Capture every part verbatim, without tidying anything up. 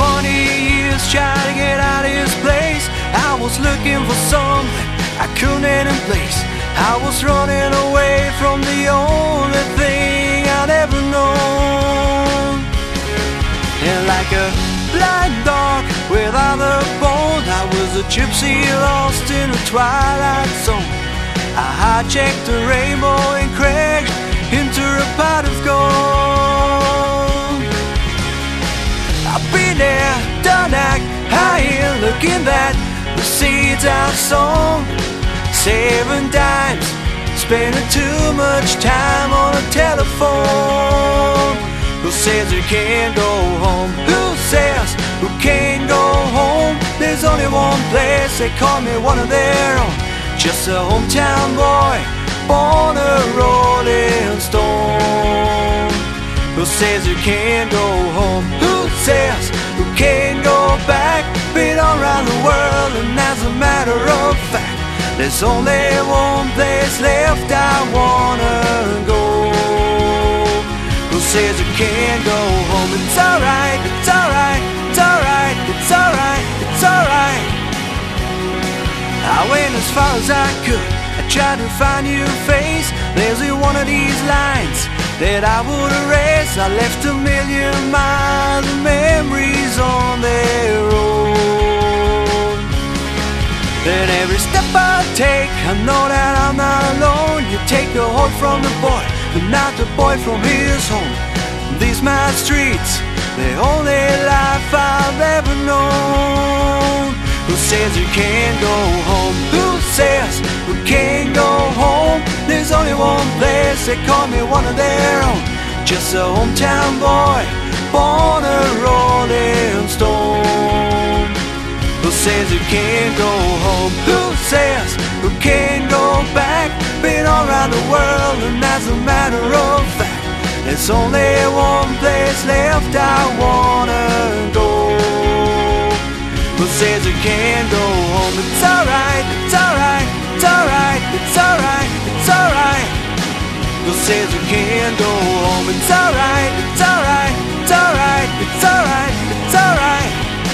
twenty years trying to get out of his place. I was looking for something I couldn't embrace. I was running away from the only thing I'd ever known. And like a blind dog without a bone, I was a gypsy lost in a twilight zone. I hijacked a rainbow and crashed into a pot of gold. I've been there, done that, I hear looking back, the seeds I've sown. Seven dimes, spending too much time on a telephone. Who says you can't go home? Who says who can't go home? There's only one place, they call me one of their own. Just a hometown boy, born a rolling stone. Who says you can't go home? Who says who can't go back? Been all around the world, and as a matter of fact, there's only one place left I wanna go. Who says you can't go home? It's alright, it's alright, it's alright, it's alright, it's alright. I went as far as I could, I tried to find your face. There's one of these lines that I would erase. I left a million miles of memories on their road. Then every step I take, I know that I'm not alone. You take the hope from the boy, but not the boy from his home. These my streets, the only life I've ever known. Who says you can't go home? Who says we can't go home? There's only one place, they call me one of their own. Just a hometown boy, born a rolling stone. Who says you can't go home? Who says who can't go back? Been all around the world, and as a matter of fact, there's only one place left I wanna go. Who says you can't go home? It's alright, it's alright, it's alright, it's alright, it's alright. Who says you can't go home? It's alright, it's alright, it's alright, it's alright, it's alright.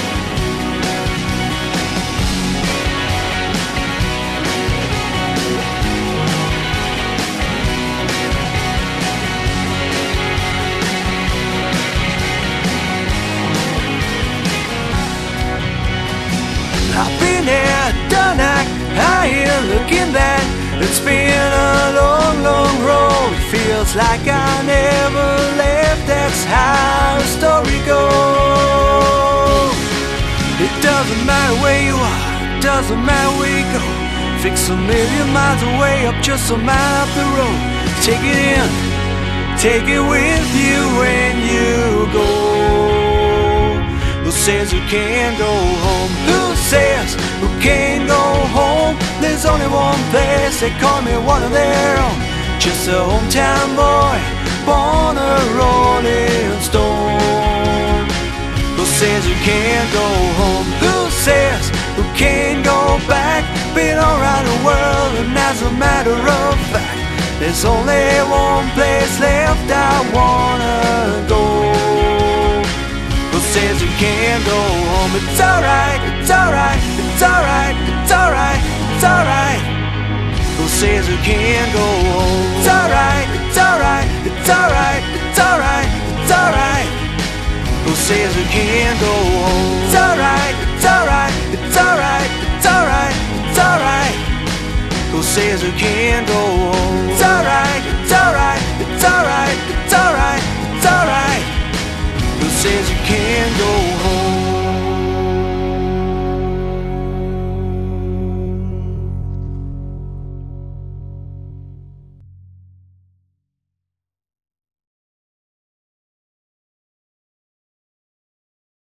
I've been there, done that, I hear looking back. It's been a long, long road. It feels like I never left, that's how the story goes. It doesn't matter where you are, it doesn't matter where you go. Fix a million miles away, up just a mile up the road. Take it in, take it with you when you go. Who says you can't go home? Who says who can't go home? There's only one place, they call me one of their own. Just a hometown boy, born a rolling stone. Who says you can't go home? Who says who can't go back? Been all around the world, and as a matter of fact, there's only one place left I wanna go. Who says you can't go home? It's alright, it's alright, it's alright, it's alright, it's alright. Who says you can't go home? It's alright, it's alright, it's alright, it's alright, it's alright. Who says you can't go home? It's alright, it's alright, it's alright, it's alright, it's alright. Who says you can't go home? It's alright.